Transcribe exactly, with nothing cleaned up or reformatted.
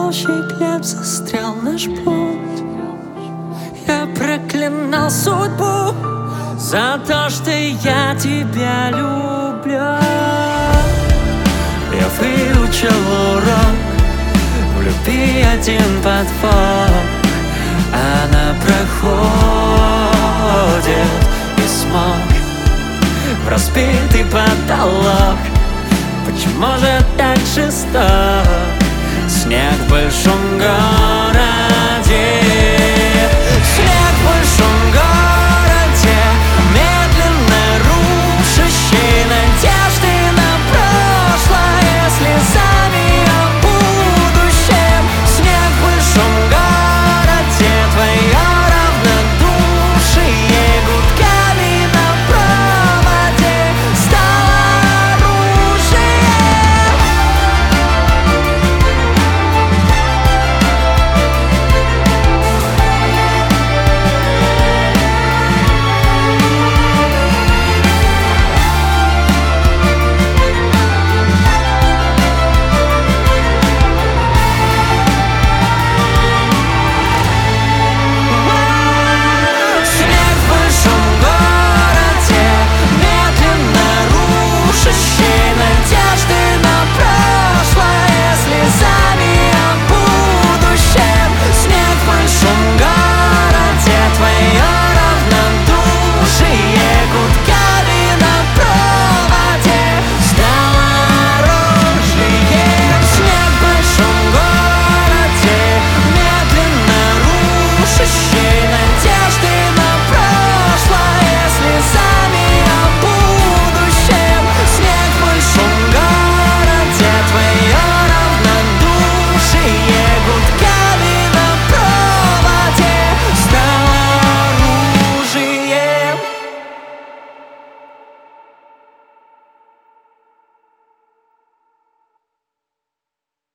толще глеб застрял наш путь. Я проклинал судьбу за то, что я тебя люблю. Я выучил урок в любви один подвох. Она проходит и смог в разбитый потолок. Почему же так жесток снег в большом городе?